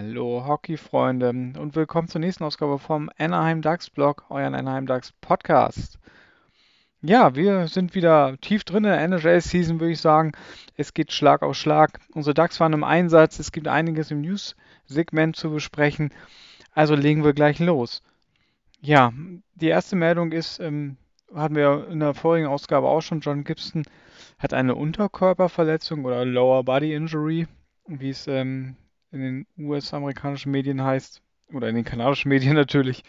Hallo Hockey-Freunde und willkommen zur nächsten Ausgabe vom Anaheim Ducks Blog, euren Anaheim Ducks Podcast. Ja, wir sind wieder tief drin in der NHL-Season, würde ich sagen. Es geht Schlag auf Schlag. Unsere Ducks waren im Einsatz. Es gibt einiges im News-Segment zu besprechen. Also legen wir gleich los. Ja, die erste Meldung ist, hatten wir in der vorigen Ausgabe auch schon, John Gibson hat eine Unterkörperverletzung oder Lower Body Injury, wie es in den US-amerikanischen Medien heißt, oder in den kanadischen Medien natürlich.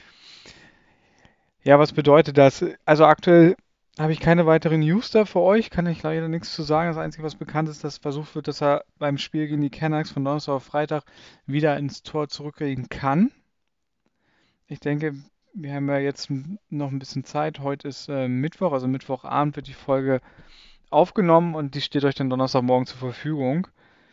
Ja, was bedeutet das? Also aktuell habe ich keine weiteren News da für euch, kann ich leider nichts zu sagen. Das Einzige, was bekannt ist, dass versucht wird, dass er beim Spiel gegen die Canucks von Donnerstag auf Freitag wieder ins Tor zurücklegen kann. Ich denke, wir haben ja jetzt noch ein bisschen Zeit. Heute ist Mittwoch, also Mittwochabend wird die Folge aufgenommen und die steht euch dann Donnerstagmorgen zur Verfügung.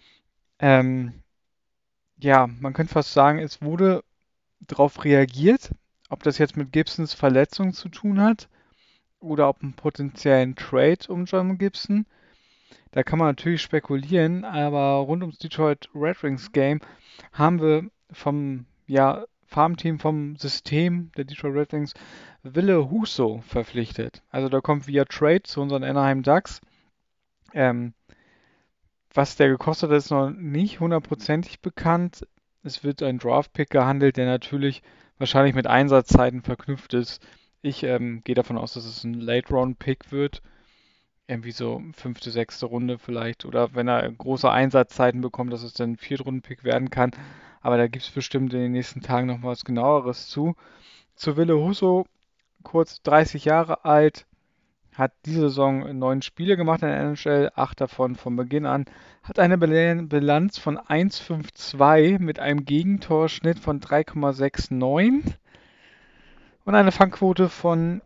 Ähm, ja, man könnte fast sagen, es wurde darauf reagiert, ob das jetzt mit Gibsons Verletzung zu tun hat oder ob einen potenziellen Trade um John Gibson. Da kann man natürlich spekulieren, aber rund ums Detroit Red Wings Game haben wir vom Farmteam, vom System der Detroit Red Wings Ville Husso verpflichtet. Also da kommt via Trade zu unseren Anaheim Ducks. Ähm, Was der gekostet hat, ist noch nicht hundertprozentig bekannt. Es wird ein Draft-Pick gehandelt, der natürlich wahrscheinlich mit Einsatzzeiten verknüpft ist. Ich gehe davon aus, dass es ein Late-Round-Pick wird. Irgendwie so fünfte, sechste Runde vielleicht. Oder wenn er große Einsatzzeiten bekommt, dass es dann ein Viertrunden-Pick werden kann. Aber da gibt es bestimmt in den nächsten Tagen noch was genaueres zu. Zu Ville Husso, kurz 30 Jahre alt, hat diese Saison 9 Spiele gemacht in der NHL, 8 davon von Beginn an, hat eine Bilanz von 1,52 mit einem Gegentorschnitt von 3,69 und eine Fangquote von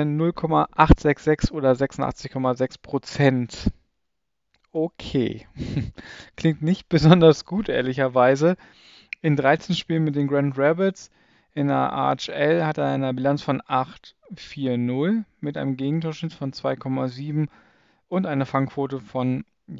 0,866 oder 86,6%. Okay. Klingt nicht besonders gut, ehrlicherweise. In 13 Spielen mit den Grand Rapids in der AHL hat er eine Bilanz von 8,40 mit einem Gegentorschnitt von 2,7 und eine Fangquote von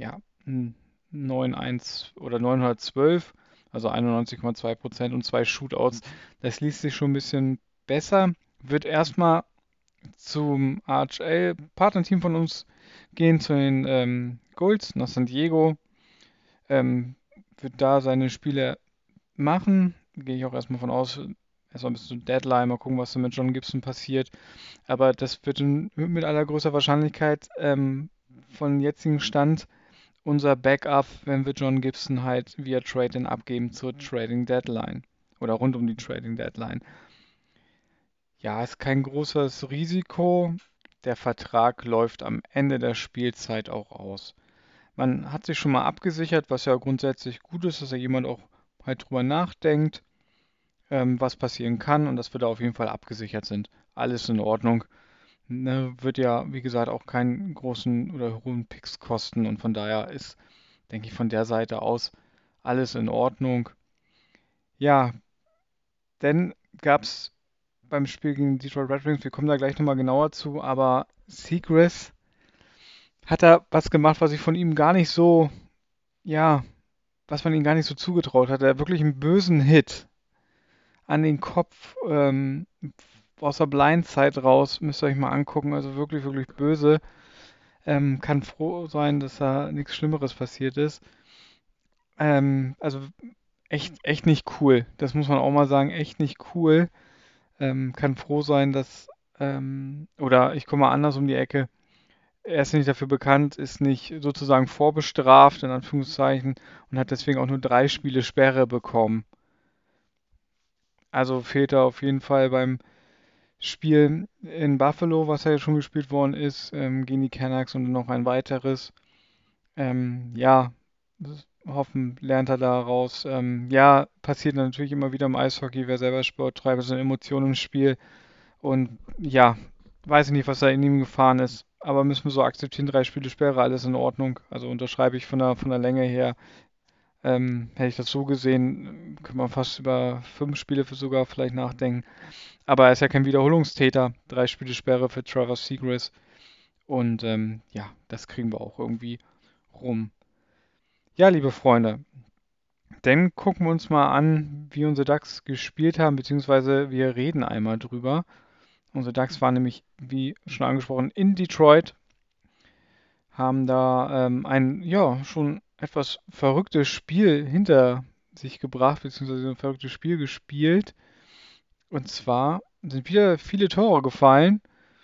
9,1 oder 912, also 91,2% und 2 Shootouts. Das liest sich schon ein bisschen besser. Wird erstmal zum AHL-Partnerteam von uns gehen, zu den Gulls nach San Diego. Ähm, Wird da seine Spiele machen. Gehe ich auch erstmal von aus. Erstmal bis zur Deadline, mal gucken, was da mit John Gibson passiert. Aber das wird mit allergrößter Wahrscheinlichkeit von jetzigen Stand unser Backup, wenn wir John Gibson halt via Trade dann abgeben zur Trading Deadline. Oder rund um die Trading Deadline. Ja, ist kein großes Risiko. Der Vertrag läuft am Ende der Spielzeit auch aus. Man hat sich schon mal abgesichert, was ja grundsätzlich gut ist, dass ja jemand auch halt drüber nachdenkt, was passieren kann und dass wir da auf jeden Fall abgesichert sind. Alles in Ordnung. Ne, wird ja, wie gesagt, auch keinen großen oder hohen Picks kosten und von daher ist, denke ich, von der Seite aus alles in Ordnung. Ja, dann gab es beim Spiel gegen die Detroit Red Wings, wir kommen da gleich nochmal genauer zu, aber Seacrest hat da was gemacht, was ich von ihm gar nicht so, ja, was man ihm gar nicht so zugetraut hat. Er hat wirklich einen bösen Hit an den Kopf aus der Blindside raus, müsst ihr euch mal angucken, also wirklich, wirklich böse. Kann froh sein, dass da nichts Schlimmeres passiert ist. Also echt nicht cool. Das muss man auch mal sagen, echt nicht cool. Kann froh sein, dass, oder ich komme mal anders um die Ecke. Er ist nicht dafür bekannt, ist nicht sozusagen vorbestraft, in Anführungszeichen, und hat deswegen auch nur 3 Spiele Sperre bekommen. Also fehlt er auf jeden Fall beim Spiel in Buffalo, was ja schon gespielt worden ist, gegen die Canucks und noch ein weiteres. Ja, hoffen, lernt er da raus. Ja, passiert natürlich immer wieder im Eishockey, wer selber Sport treibt, es sind Emotionen im Spiel. Und ja, weiß ich nicht, was da in ihm gefahren ist. Aber müssen wir so akzeptieren, 3 Spiele Sperre, alles in Ordnung. Also unterschreibe ich von der Länge her. Hätte ich das so gesehen, könnte man fast über 5 Spiele für sogar vielleicht nachdenken. Aber er ist ja kein Wiederholungstäter. 3 Spiele Sperre für Trevor Seagrass. Und ja, das kriegen wir auch irgendwie rum. Ja, liebe Freunde, Dann gucken wir uns mal an, wie unsere Ducks gespielt haben, beziehungsweise wir reden einmal drüber. Unsere Ducks waren nämlich, wie schon angesprochen, in Detroit, haben da ein, ja, schon etwas verrücktes Spiel hinter sich gebracht, beziehungsweise ein verrücktes Spiel gespielt. Und zwar sind wieder viele Tore gefallen,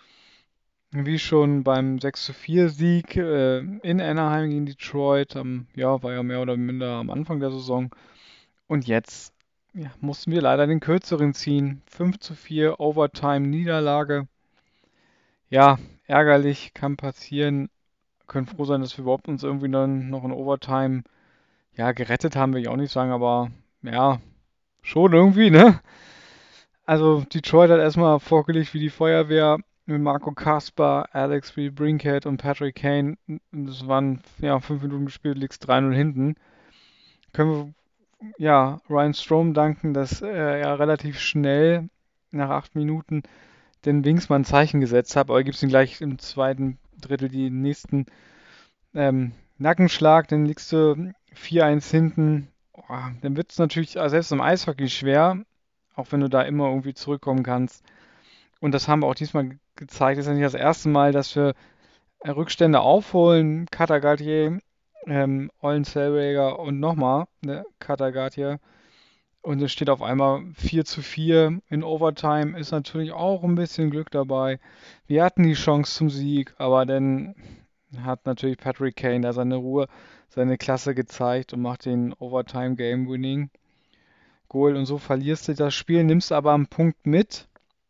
wie schon beim 6:4 Sieg in Anaheim gegen Detroit. Ja, war ja mehr oder minder am Anfang der Saison. Und jetzt ja, mussten wir leider den kürzeren ziehen. 5:4 Overtime-Niederlage. Ja, ärgerlich, kann passieren. Können froh sein, dass wir überhaupt uns irgendwie dann noch in Overtime, ja, gerettet haben, will ich auch nicht sagen, aber ja, schon irgendwie, ne? Also Detroit hat erstmal vorgelegt wie die Feuerwehr mit Marco Kasper, Alex Brinkhead und Patrick Kane. Das waren ja 5 Minuten gespielt, liegst 3:0 hinten. Können wir ja Ryan Strome danken, dass er relativ schnell nach 8 Minuten den Wings mal ein Zeichen gesetzt hat, aber gibt es ihn gleich im zweiten Drittel die nächsten Nackenschlag, dann liegst du 4:1 hinten. Oh, dann wird es natürlich selbst im Eishockey schwer, auch wenn du da immer irgendwie zurückkommen kannst. Und das haben wir auch diesmal gezeigt. Das ist ja nicht das erste Mal, dass wir Rückstände aufholen. Cutter Gauthier, Ollen Zellweger und nochmal Cutter Gauthier. Und es steht auf einmal 4:4 in Overtime. Ist natürlich auch ein bisschen Glück dabei. Wir hatten die Chance zum Sieg, aber dann hat natürlich Patrick Kane da seine Ruhe, seine Klasse gezeigt und macht den Overtime Game Winning Goal. Und so verlierst du das Spiel, nimmst aber einen Punkt mit.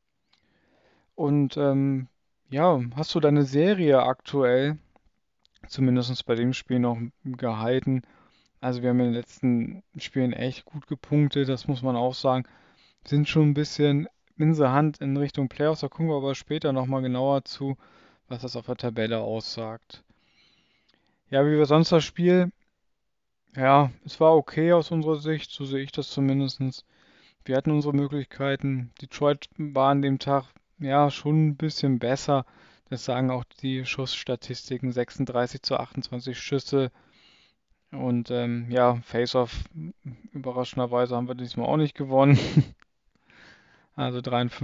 Und ja, hast du deine Serie aktuell, zumindest bei dem Spiel noch gehalten. Also wir haben in den letzten Spielen echt gut gepunktet, das muss man auch sagen. Sind schon ein bisschen in der Hand in Richtung Playoffs, da gucken wir aber später nochmal genauer zu, was das auf der Tabelle aussagt. Ja, wie war sonst das Spiel? Ja, es war okay aus unserer Sicht, so sehe ich das zumindest. Wir hatten unsere Möglichkeiten. Detroit war an dem Tag ja schon ein bisschen besser. Das sagen auch die Schussstatistiken. 36:28 Schüsse. Und ja, Face-Off, überraschenderweise haben wir diesmal auch nicht gewonnen. Also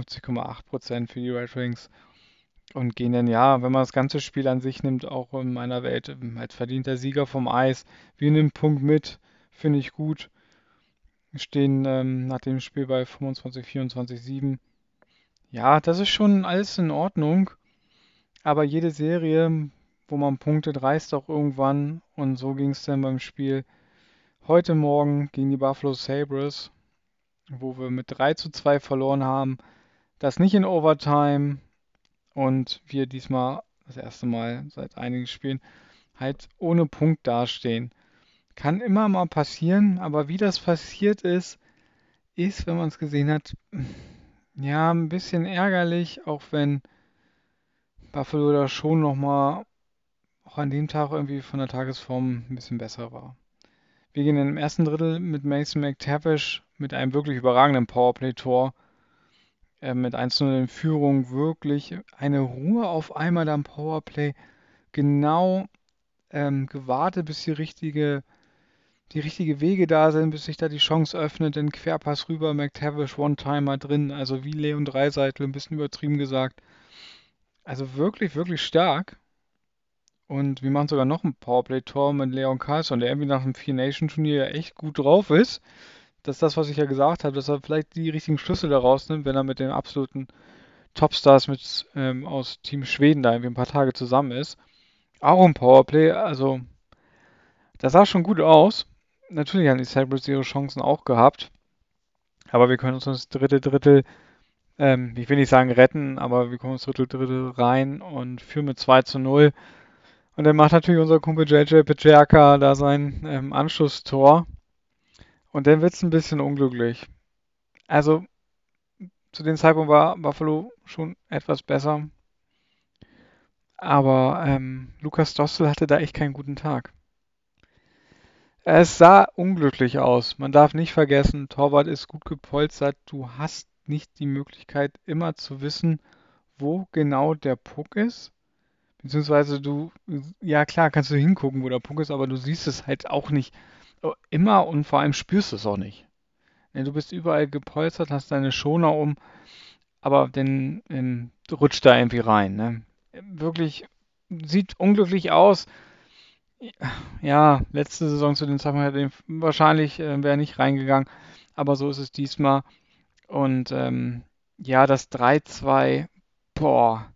53,8% für die Red Wings. Und gehen dann, ja, wenn man das ganze Spiel an sich nimmt, auch in meiner Welt als verdienter Sieger vom Eis. Wir nehmen einen Punkt mit, finde ich gut. Wir stehen nach dem Spiel bei 25, 24, 7. Ja, das ist schon alles in Ordnung, aber jede Serie, wo man punktet, reißt auch irgendwann. Und so ging es dann beim Spiel heute Morgen gegen die Buffalo Sabres, wo wir mit 3:2 verloren haben. Das nicht in Overtime und wir diesmal das erste Mal seit einigen Spielen halt ohne Punkt dastehen. Kann immer mal passieren, aber wie das passiert ist, wenn man es gesehen hat, ja, ein bisschen ärgerlich, auch wenn Buffalo da schon nochmal auch an dem Tag irgendwie von der Tagesform ein bisschen besser war. Wir gehen im ersten Drittel mit Mason McTavish mit einem wirklich überragenden Powerplay-Tor mit 1:0 in Führung. Wirklich eine Ruhe auf einmal da im Powerplay. Genau gewartet, bis die richtige Wege da sind, bis sich da die Chance öffnet. Den Querpass rüber, McTavish, One-Timer drin. Also wie Leon Draisaitl, ein bisschen übertrieben gesagt. Also wirklich, wirklich stark. Und wir machen sogar noch ein Powerplay-Tor mit Leon Karlsson, der irgendwie nach dem Four-Nation-Turnier ja echt gut drauf ist. Das ist das, was ich ja gesagt habe, dass er vielleicht die richtigen Schlüssel da rausnimmt, wenn er mit den absoluten Topstars aus Team Schweden da irgendwie ein paar Tage zusammen ist. Auch ein Powerplay, also das sah schon gut aus. Natürlich haben die Sabres ihre Chancen auch gehabt, aber wir können uns das dritte Drittel, ich will nicht sagen retten, aber wir kommen ins dritte Drittel rein und führen mit 2:0. Und dann macht natürlich unser Kumpel JJ Peterka da sein Anschlusstor. Und dann wird es ein bisschen unglücklich. Also zu dem Zeitpunkt war Buffalo schon etwas besser. Aber Lukas Dostel hatte da echt keinen guten Tag. Es sah unglücklich aus. Man darf nicht vergessen, Torwart ist gut gepolstert. Du hast nicht die Möglichkeit, immer zu wissen, wo genau der Puck ist. Beziehungsweise ja klar, kannst du hingucken, wo der Puck ist, aber du siehst es halt auch nicht immer und vor allem spürst du es auch nicht. Ne, du bist überall gepolstert, hast deine Schoner um, aber dann rutscht da irgendwie rein. Ne? Wirklich sieht unglücklich aus. Ja, letzte Saison zu den Zeitpunkt hätte wahrscheinlich wäre nicht reingegangen, aber so ist es diesmal. Und ja, das 3-2, boah,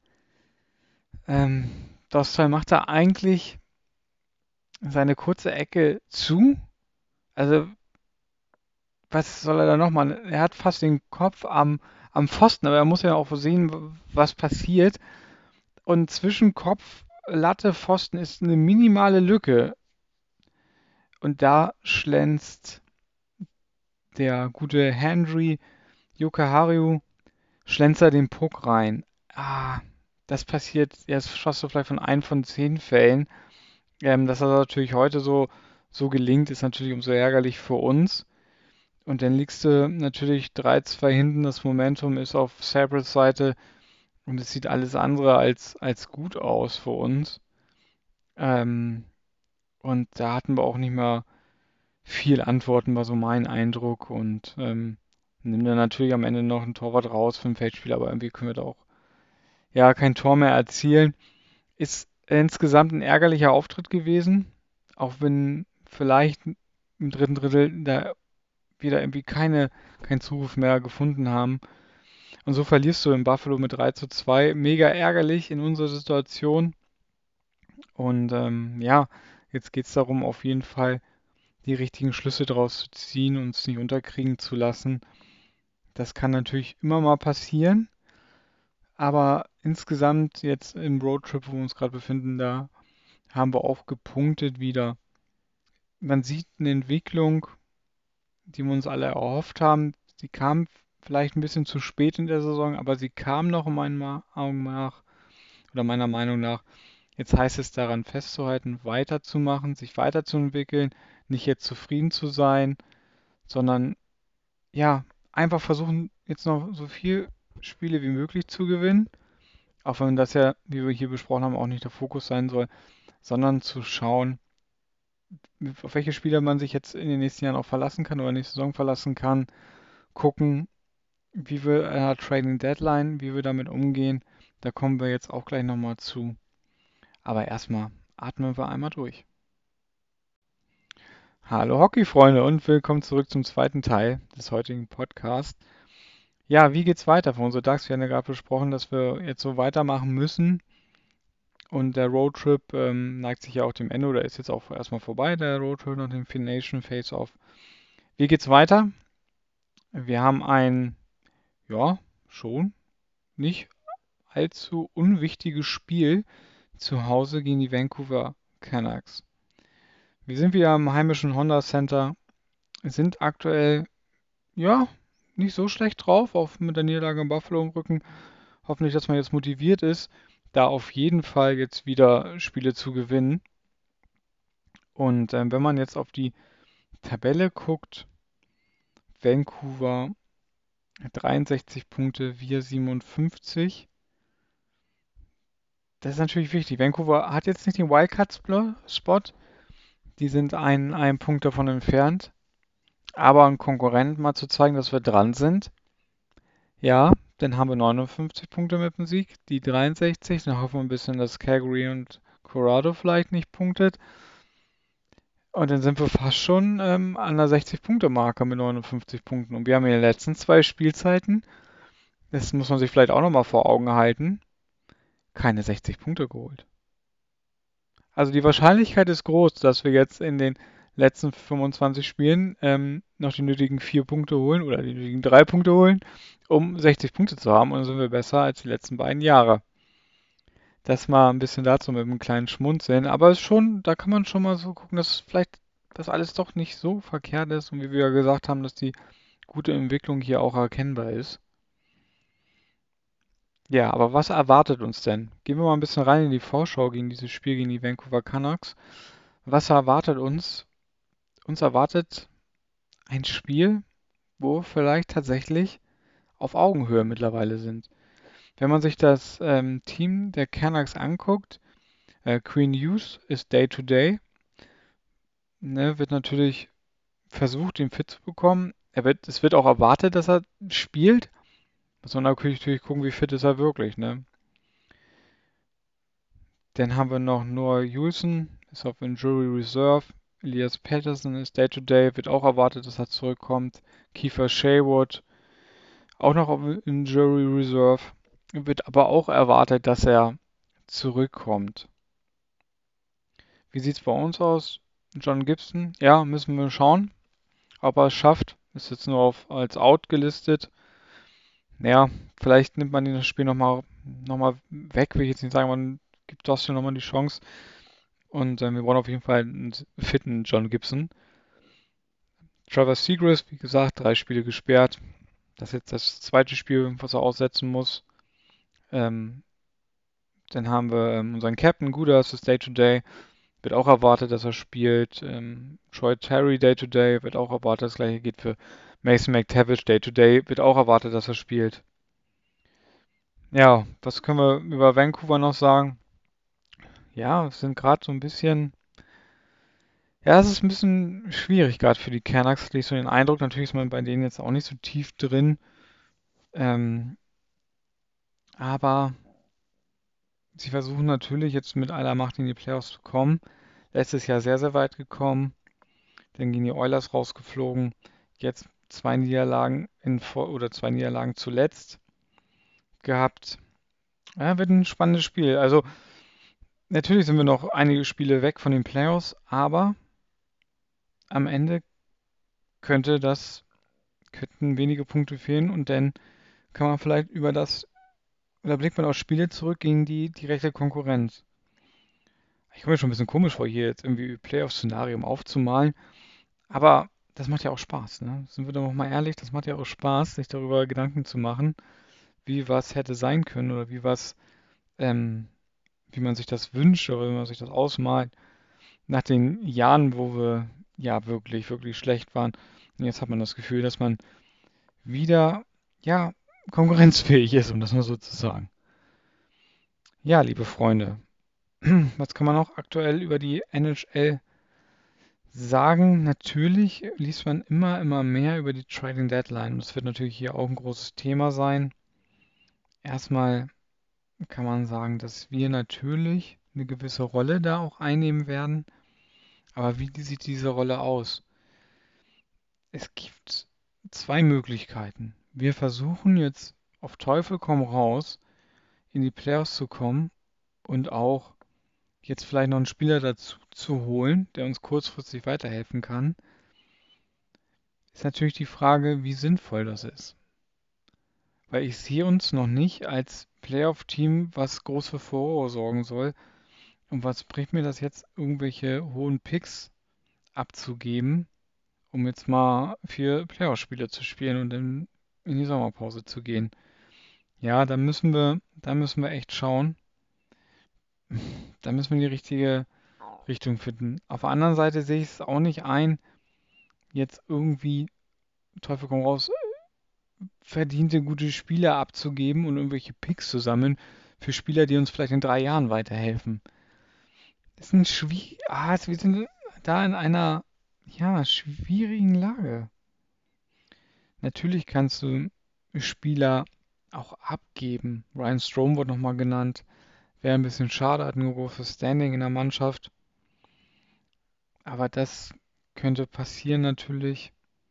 ähm, Dostal macht da eigentlich seine kurze Ecke zu. Also, was soll er da noch machen? Er hat fast den Kopf am Pfosten, aber er muss ja auch sehen, was passiert. Und zwischen Kopf, Latte, Pfosten ist eine minimale Lücke. Und da schlänzt der gute Henry Jokiharju schlänzt er den Puck rein. Ah, das passiert, jetzt schaffst du vielleicht von 1 von 10 Fällen. Dass das natürlich heute so gelingt, ist natürlich umso ärgerlich für uns. Und dann liegst du natürlich 3-2 hinten, das Momentum ist auf Sabrats Seite und es sieht alles andere als gut aus für uns. Ähm, und da hatten wir auch nicht mehr viel Antworten, war so mein Eindruck. Und nimm dann natürlich am Ende noch einen Torwart raus für ein Feldspiel, aber irgendwie können wir da auch ja kein Tor mehr erzielen. Ist insgesamt ein ärgerlicher Auftritt gewesen, auch wenn vielleicht im dritten Drittel da wieder irgendwie keinen Zuruf mehr gefunden haben. Und so verlierst du in Buffalo mit 3-2. Mega ärgerlich in unserer Situation. Und ja, jetzt geht es darum, auf jeden Fall die richtigen Schlüsse draus zu ziehen und es nicht unterkriegen zu lassen. Das kann natürlich immer mal passieren, aber insgesamt jetzt im Roadtrip, wo wir uns gerade befinden, da haben wir auch gepunktet wieder. Man sieht eine Entwicklung, die wir uns alle erhofft haben. Sie kam vielleicht ein bisschen zu spät in der Saison, aber sie kam noch in meinen Augen nach oder meiner Meinung nach. Jetzt heißt es daran festzuhalten, weiterzumachen, sich weiterzuentwickeln, nicht jetzt zufrieden zu sein, sondern ja, einfach versuchen, jetzt noch so viel Spiele wie möglich zu gewinnen. Auch wenn das ja, wie wir hier besprochen haben, auch nicht der Fokus sein soll, sondern zu schauen, auf welche Spieler man sich jetzt in den nächsten Jahren auch verlassen kann oder nächste Saison verlassen kann. Gucken, wie wir Trading Deadline, wie wir damit umgehen. Da kommen wir jetzt auch gleich nochmal zu. Aber erstmal atmen wir einmal durch. Hallo Hockey-Freunde und willkommen zurück zum zweiten Teil des heutigen Podcasts. Ja, wie geht's weiter für unsere Ducks? Wir haben ja gerade besprochen, dass wir jetzt so weitermachen müssen. Und der Roadtrip neigt sich ja auch dem Ende oder ist jetzt auch erstmal vorbei, der Roadtrip nach dem Fination Face-Off. Wie geht's weiter? Wir haben ein, ja, schon nicht allzu unwichtiges Spiel zu Hause gegen die Vancouver Canucks. Wir sind wieder im heimischen Honda Center, sind aktuell, ja, nicht so schlecht drauf, auch mit der Niederlage in Buffalo im Rücken. Hoffentlich, dass man jetzt motiviert ist, da auf jeden Fall jetzt wieder Spiele zu gewinnen. Und wenn man jetzt auf die Tabelle guckt, Vancouver 63 Punkte, wir 57. Das ist natürlich wichtig. Vancouver hat jetzt nicht den Wildcard-Spot. Die sind einen Punkt davon entfernt. Aber einen Konkurrenten mal zu zeigen, dass wir dran sind. Ja, dann haben wir 59 Punkte mit dem Sieg, die 63. Dann hoffen wir ein bisschen, dass Calgary und Colorado vielleicht nicht punktet. Und dann sind wir fast schon an der 60-Punkte-Marke mit 59 Punkten. Und wir haben in den letzten 2 Spielzeiten, das muss man sich vielleicht auch nochmal vor Augen halten, keine 60 Punkte geholt. Also die Wahrscheinlichkeit ist groß, dass wir jetzt in den letzten 25 Spielen noch die nötigen 4 Punkte holen oder die nötigen 3 Punkte holen, um 60 Punkte zu haben. Und dann sind wir besser als die letzten beiden Jahre. Das mal ein bisschen dazu mit einem kleinen Schmunzeln. Aber es ist schon, da kann man schon mal so gucken, dass vielleicht das alles doch nicht so verkehrt ist und wie wir ja gesagt haben, dass die gute Entwicklung hier auch erkennbar ist. Ja, aber was erwartet uns denn? Gehen wir mal ein bisschen rein in die Vorschau gegen dieses Spiel gegen die Vancouver Canucks. Was erwartet uns? Uns erwartet ein Spiel, wo wir vielleicht tatsächlich auf Augenhöhe mittlerweile sind. Wenn man sich das Team der Canucks anguckt, Quinn Hughes ist Day-to-Day, ne, wird natürlich versucht, ihn fit zu bekommen. Es wird auch erwartet, dass er spielt. Muss man natürlich gucken, wie fit ist er wirklich, ne? Dann haben wir noch Noah Juleson, ist auf Injury Reserve. Elias Patterson ist Day-to-Day, wird auch erwartet, dass er zurückkommt. Kiefer Sherwood auch noch auf Injury Reserve, wird aber auch erwartet, dass er zurückkommt. Wie sieht es bei uns aus? John Gibson, ja, müssen wir schauen, ob er es schafft. Ist jetzt nur als Out gelistet. Ja, vielleicht nimmt man ihn das Spiel noch mal weg, will ich jetzt nicht sagen, man gibt Dustin nochmal die Chance. Und wir brauchen auf jeden Fall einen fitten John Gibson. Trevor Seagrass, wie gesagt, 3 Spiele gesperrt. Das ist jetzt das zweite Spiel, was er aussetzen muss. Ähm, Dann haben wir unseren Captain Gudas, das Day-to-Day. Wird auch erwartet, dass er spielt. Troy Terry Day-to-Day wird auch erwartet. Das gleiche geht für Mason McTavish Day-to-Day. Wird auch erwartet, dass er spielt. Ja, was können wir über Vancouver noch sagen? Ja, es sind gerade so ein bisschen. Ja, es ist ein bisschen schwierig gerade für die Canucks, hatte ich so den Eindruck. Natürlich ist man bei denen jetzt auch nicht so tief drin. Ähm, aber sie versuchen natürlich jetzt mit aller Macht in die Playoffs zu kommen. Letztes Jahr sehr, sehr weit gekommen. Dann gehen die Oilers rausgeflogen. Jetzt 2 Niederlagen oder 2 Niederlagen zuletzt gehabt. Ja, wird ein spannendes Spiel. Also natürlich sind wir noch einige Spiele weg von den Playoffs, aber am Ende könnte könnten wenige Punkte fehlen und dann kann man vielleicht oder blickt man auf Spiele zurück gegen die direkte Konkurrenz. Ich komme mir schon ein bisschen komisch vor, hier jetzt irgendwie Playoff-Szenarien aufzumalen, aber das macht ja auch Spaß, ne? Sind wir doch mal ehrlich, das macht ja auch Spaß, sich darüber Gedanken zu machen, wie was hätte sein können oder ähm, wie man sich das wünscht oder wie man sich das ausmalt. Nach den Jahren, wo wir ja wirklich, wirklich schlecht waren. Und jetzt hat man das Gefühl, dass man wieder, ja, konkurrenzfähig ist, um das mal so zu sagen. Ja, liebe Freunde, was kann man noch aktuell über die NHL sagen? Natürlich liest man immer mehr über die Trading Deadline. Das wird natürlich hier auch ein großes Thema sein. Erstmal kann man sagen, dass wir natürlich eine gewisse Rolle da auch einnehmen werden. Aber wie sieht diese Rolle aus? Es gibt 2 Möglichkeiten. Wir versuchen jetzt auf Teufel komm raus in die Playoffs zu kommen und auch jetzt vielleicht noch einen Spieler dazu zu holen, der uns kurzfristig weiterhelfen kann. Ist natürlich die Frage, wie sinnvoll das ist. Weil ich sehe uns noch nicht als Playoff-Team, was groß für Furore sorgen soll. Und was bringt mir das jetzt, irgendwelche hohen Picks abzugeben, um jetzt mal 4 Playoff-Spiele zu spielen und dann in die Sommerpause zu gehen? Ja, da müssen wir echt schauen. Da müssen wir die richtige Richtung finden. Auf der anderen Seite sehe ich es auch nicht ein, jetzt irgendwie, Teufel komm raus, verdiente gute Spieler abzugeben und irgendwelche Picks zu sammeln für Spieler, die uns vielleicht in 3 Jahren weiterhelfen. Das ist ein wir sind da in einer, ja, schwierigen Lage. Natürlich kannst du Spieler auch abgeben. Ryan Strome wurde nochmal genannt. Wäre ein bisschen schade, hat ein großes Standing in der Mannschaft. Aber das könnte passieren natürlich.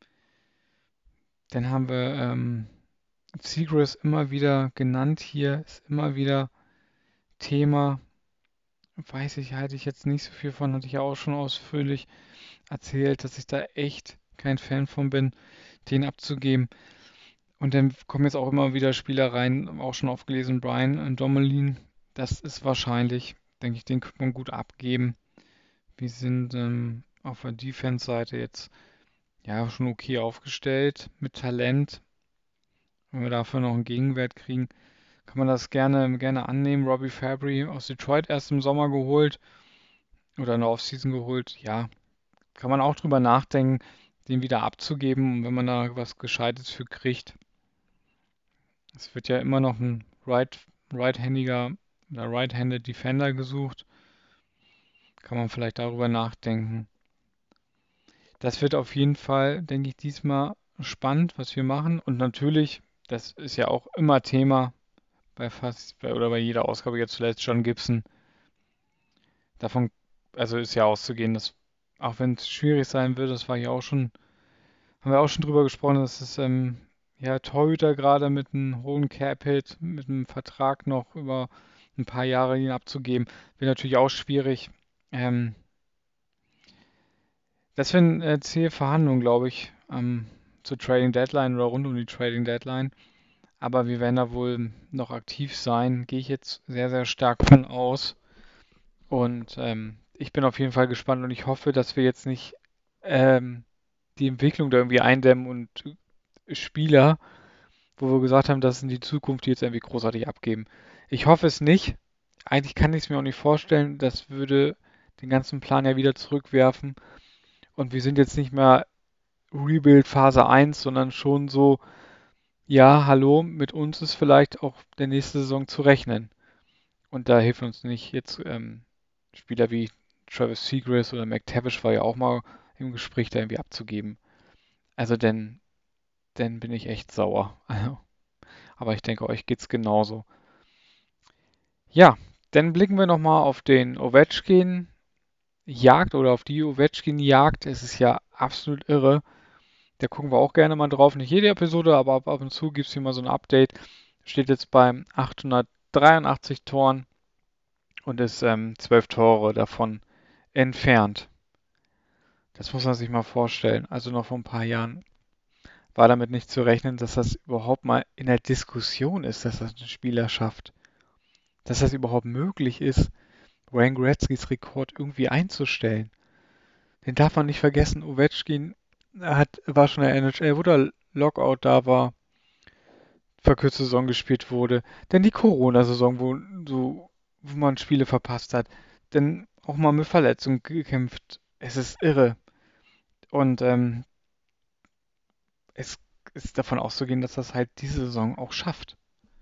Dann haben wir Seagrass immer wieder genannt hier, ist immer wieder Thema. Halte ich jetzt nicht so viel von, hatte ich ja auch schon ausführlich erzählt, dass ich da echt kein Fan von bin, den abzugeben. Und dann kommen jetzt auch immer wieder Spieler rein, auch schon aufgelesen, Brian Domelin. Das ist wahrscheinlich, denke ich, den könnte man gut abgeben. Wir sind auf der Defense-Seite jetzt ja schon okay aufgestellt mit Talent. Wenn wir dafür noch einen Gegenwert kriegen, kann man das gerne annehmen. Robbie Fabry aus Detroit erst im Sommer geholt oder in der Offseason geholt. Ja, kann man auch drüber nachdenken, den wieder abzugeben. Und wenn man da was Gescheites für kriegt, es wird ja immer noch ein right-händiger oder right-handed Defender gesucht, kann man vielleicht darüber nachdenken. Das wird auf jeden Fall, denke ich, diesmal spannend, was wir machen. Und natürlich, das ist ja auch immer Thema oder bei jeder Ausgabe jetzt zuletzt John Gibson. Davon, also ist ja auszugehen, dass auch wenn es schwierig sein wird, das war ja auch schon, haben wir auch schon drüber gesprochen, dass es ja Torhüter gerade mit einem hohen Cap-Hit, mit einem Vertrag noch über ein paar Jahre ihn abzugeben, wird natürlich auch schwierig. Ähm, Das wären zähe Verhandlungen, glaube ich, zur Trading Deadline oder rund um die Trading Deadline. Aber wir werden da wohl noch aktiv sein, gehe ich jetzt sehr, sehr stark von aus. Und ich bin auf jeden Fall gespannt und ich hoffe, dass wir jetzt nicht die Entwicklung da irgendwie eindämmen und Spieler, wo wir gesagt haben, das sind die Zukunft, die jetzt irgendwie großartig abgeben. Ich hoffe es nicht. Eigentlich kann ich es mir auch nicht vorstellen. Das würde den ganzen Plan ja wieder zurückwerfen. Und wir sind jetzt nicht mehr Rebuild Phase 1, sondern schon so, ja, hallo, mit uns ist vielleicht auch der nächste Saison zu rechnen. Und da hilft uns nicht jetzt Spieler wie Travis Seagrass oder McTavish war ja auch mal im Gespräch, da irgendwie abzugeben. Also dann bin ich echt sauer. Also, aber ich denke, euch geht's genauso. Ja, dann blicken wir nochmal auf den Ovechkin-Jagd oder auf die Ovechkin-Jagd. Es ist ja absolut irre. Da gucken wir auch gerne mal drauf. Nicht jede Episode, aber ab und zu gibt es hier mal so ein Update. Steht jetzt beim 883 Toren und ist 12 Tore davon entfernt. Das muss man sich mal vorstellen. Also noch vor ein paar Jahren war damit nicht zu rechnen, dass das überhaupt mal in der Diskussion ist, dass das ein Spieler schafft. Dass das überhaupt möglich ist, Wayne Gretzkys Rekord irgendwie einzustellen. Den darf man nicht vergessen, Ovechkin war schon in der NHL, wo der Lockout da war, verkürzte Saison gespielt wurde. Dann die Corona-Saison, wo man Spiele verpasst hat. Dann auch mal mit Verletzungen gekämpft. Es ist irre. Und es ist davon auszugehen, dass das halt diese Saison auch schafft.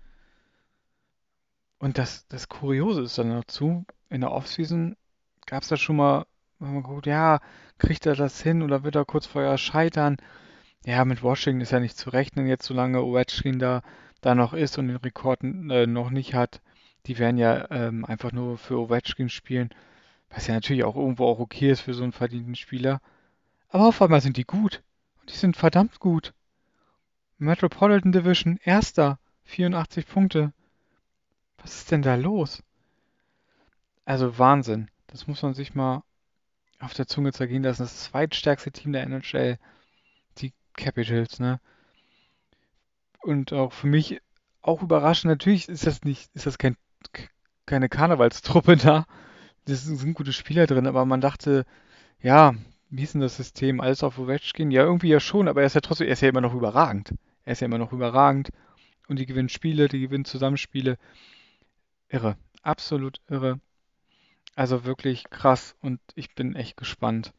Und das Kuriose ist dann dazu, in der Offseason gab es da schon mal, wenn man guckt, ja, kriegt er das hin oder wird er kurz vorher scheitern? Ja, mit Washington ist ja nicht zu rechnen, jetzt solange Ovechkin da noch ist und den Rekord noch nicht hat. Die werden ja einfach nur für Ovechkin spielen, was ja natürlich auch irgendwo auch okay ist für so einen verdienten Spieler. Aber auf einmal sind die gut. Und die sind verdammt gut. Metropolitan Division, Erster, 84 Punkte. Was ist denn da los? Also Wahnsinn. Das muss man sich mal auf der Zunge zergehen lassen. Das zweitstärkste Team der NHL, die Capitals, ne? Und auch für mich auch überraschend. Natürlich ist das keine Karnevalstruppe da. Das sind gute Spieler drin, aber man dachte, ja, wie ist denn das System? Alles auf Ovechkin? Ja, irgendwie ja schon, aber er ist ja immer noch überragend. Er ist ja immer noch überragend und die gewinnen Spiele, die gewinnen Zusammenspiele. Irre. Absolut irre. Also wirklich krass und ich bin echt gespannt,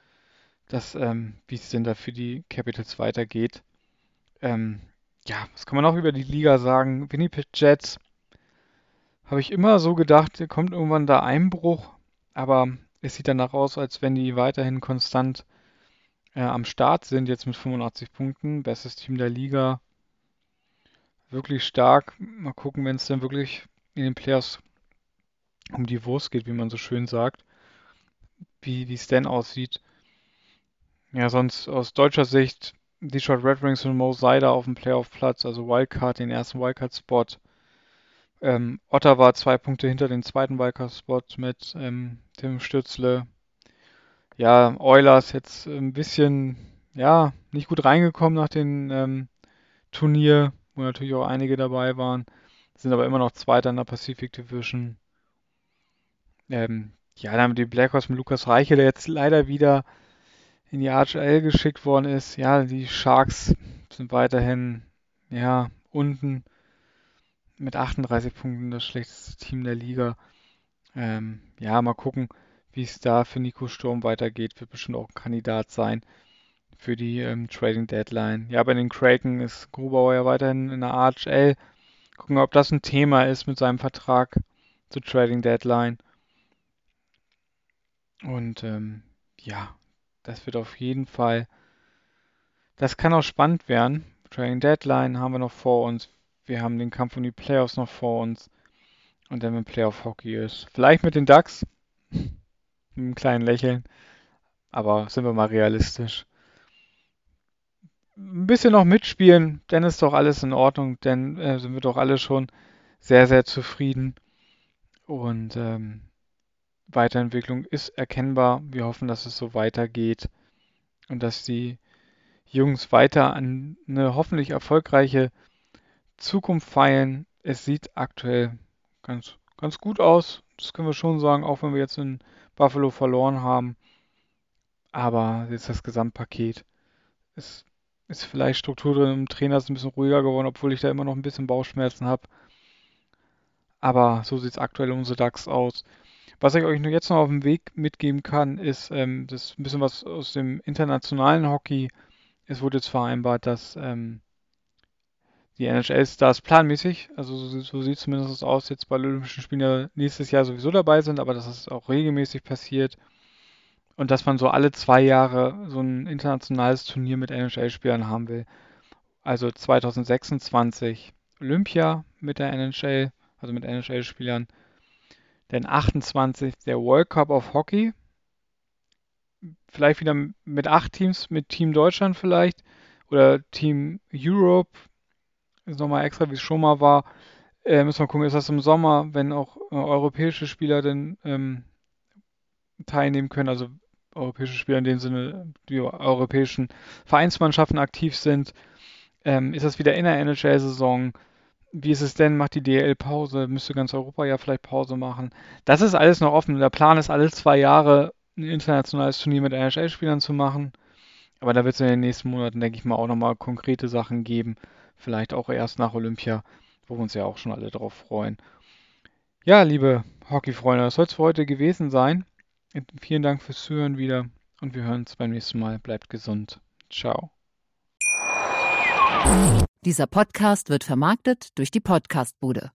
wie es denn da für die Capitals weitergeht. Ähm, ja, was kann man auch über die Liga sagen? Winnipeg Jets, habe ich immer so gedacht, kommt irgendwann da Einbruch, aber es sieht danach aus, als wenn die weiterhin konstant am Start sind, jetzt mit 85 Punkten, bestes Team der Liga, wirklich stark. Mal gucken, wenn es dann wirklich in den Playoffs um die Wurst geht, wie man so schön sagt, wie es denn aussieht. Ja, sonst aus deutscher Sicht Detroit Red Wings und Mo Seider auf dem Playoff-Platz, also Wildcard, den ersten Wildcard-Spot. Ottawa 2 Punkte hinter den zweiten Wildcard-Spot mit Tim Stützle. Ja, Oilers jetzt ein bisschen, ja, nicht gut reingekommen nach dem Turnier, wo natürlich auch einige dabei waren. Sind aber immer noch Zweiter in der Pacific Division. Ja, dann haben die Blackhawks mit Lukas Reichel, der jetzt leider wieder in die AHL geschickt worden ist. Ja, die Sharks sind weiterhin, ja, unten mit 38 Punkten das schlechteste Team der Liga. Ja, mal gucken, wie es da für Nico Sturm weitergeht. Wird bestimmt auch ein Kandidat sein für die Trading Deadline. Ja, bei den Kraken ist Grubauer ja weiterhin in der AHL. Gucken, ob das ein Thema ist mit seinem Vertrag zur Trading Deadline. Und ja, das wird auf jeden Fall, das kann auch spannend werden. Trading Deadline haben wir noch vor uns. Wir haben den Kampf um die Playoffs noch vor uns. Und dann, wenn Playoff Hockey ist. Vielleicht mit den Ducks. Mit einem kleinen Lächeln. Aber sind wir mal realistisch. Ein bisschen noch mitspielen, dann ist doch alles in Ordnung. Dann sind wir doch alle schon sehr, sehr zufrieden. Und Weiterentwicklung ist erkennbar. Wir hoffen, dass es so weitergeht und dass die Jungs weiter an eine hoffentlich erfolgreiche Zukunft feilen. Es sieht aktuell ganz, ganz gut aus. Das können wir schon sagen, auch wenn wir jetzt in Buffalo verloren haben. Aber jetzt das Gesamtpaket ist vielleicht Struktur drin im Trainer ist ein bisschen ruhiger geworden, obwohl ich da immer noch ein bisschen Bauchschmerzen habe. Aber so sieht es aktuell um unsere Ducks aus. Was ich euch nur jetzt noch auf dem Weg mitgeben kann, ist das ein bisschen was aus dem internationalen Hockey. Es wurde jetzt vereinbart, dass die NHL-Stars planmäßig, also so sieht es zumindest aus, jetzt bei Olympischen Spielen ja nächstes Jahr sowieso dabei sind, aber dass es auch regelmäßig passiert und dass man so alle 2 Jahre so ein internationales Turnier mit NHL-Spielern haben will. Also 2026 Olympia mit der NHL, also mit NHL-Spielern, dann 28 der World Cup of Hockey, vielleicht wieder mit 8 Teams, mit Team Deutschland vielleicht oder Team Europe, ist nochmal extra, wie es schon mal war. Müssen wir gucken, ist das im Sommer, wenn auch europäische Spieler dann teilnehmen können, also europäische Spieler in dem Sinne, die europäischen Vereinsmannschaften aktiv sind. Ist das wieder in der NHL-Saison? Wie ist es denn? Macht die DEL Pause? Müsste ganz Europa ja vielleicht Pause machen? Das ist alles noch offen. Der Plan ist, alle 2 Jahre ein internationales Turnier mit NHL-Spielern zu machen. Aber da wird es in den nächsten Monaten, denke ich mal, auch nochmal konkrete Sachen geben. Vielleicht auch erst nach Olympia, wo wir uns ja auch schon alle drauf freuen. Ja, liebe Hockey-Freunde, das soll es für heute gewesen sein. Vielen Dank fürs Zuhören wieder und wir hören uns beim nächsten Mal. Bleibt gesund. Ciao. Dieser Podcast wird vermarktet durch die Podcastbude.